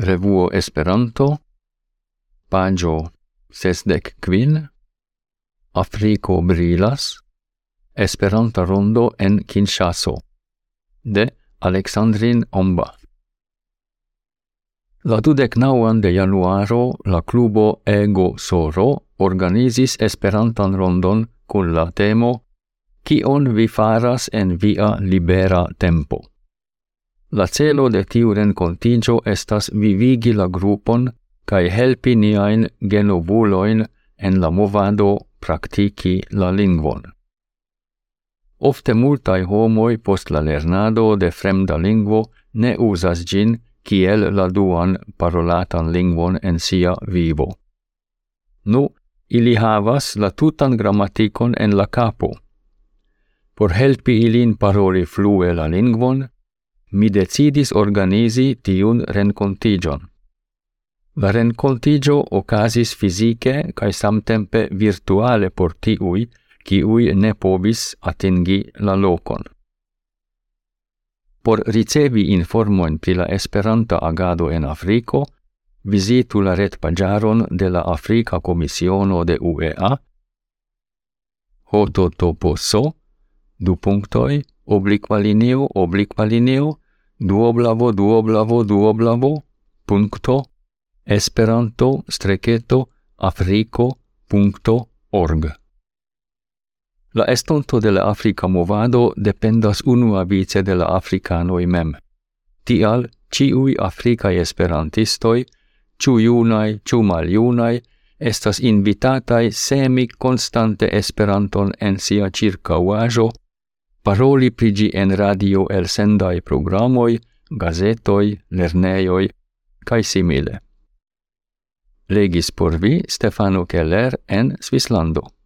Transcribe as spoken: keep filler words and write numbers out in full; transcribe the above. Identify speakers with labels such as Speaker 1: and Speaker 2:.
Speaker 1: Revuo Esperanto, pagio sesdek kvin, Afriko brilas, Esperanta rondo en Kinshaso, de Alexandrin Omba. La dudek naŭan de januaro la klubo Ego Soro organizis Esperantan rondon kun la temo Kion vi faras en via libera tempo. La celo de tiu renkontiĝo estas vivigi la grupon kaj helpi niajn genovulojn en la movado praktiki la lingvon. Ofte multaj homoj post la lernado de fremda lingvo ne uzas ĝin kiel la duan parolatan lingvon en sia vivo. Nu, ili havas la tutan gramatikon en la kapo. Por helpi ilin paroli flue la lingvon, mi decidis organizi tiun renkontiĝon. La renkontiĝo okazis fizike kaj samtempe virtuale por tiuj, kiuj ne povis atingi la lokon. Por ricevi informojn pri la Esperanta agado en Afriko, vizitu la retpaĝaron de la Afrika Komisiono de U E A https du punktoj oblikvalinio oblikvalinio duoblavo duoblavo duoblavo punkto esperanto streketo afriko punkto org. La estonto de la Afrika movado dependas unuavice de la afrikanoj mem. Tial ĉiuj afrikaj esperantistoj, ĉu junaj, ĉu maljunaj, estas invitataj semi konstante Esperanton en sia ĉirkaŭaĵo, paroli pri ĝi en radio elsendaj programoj, gazetoj, lernejoj kaj simile. Legis por vi Stefano Keller en Svislando.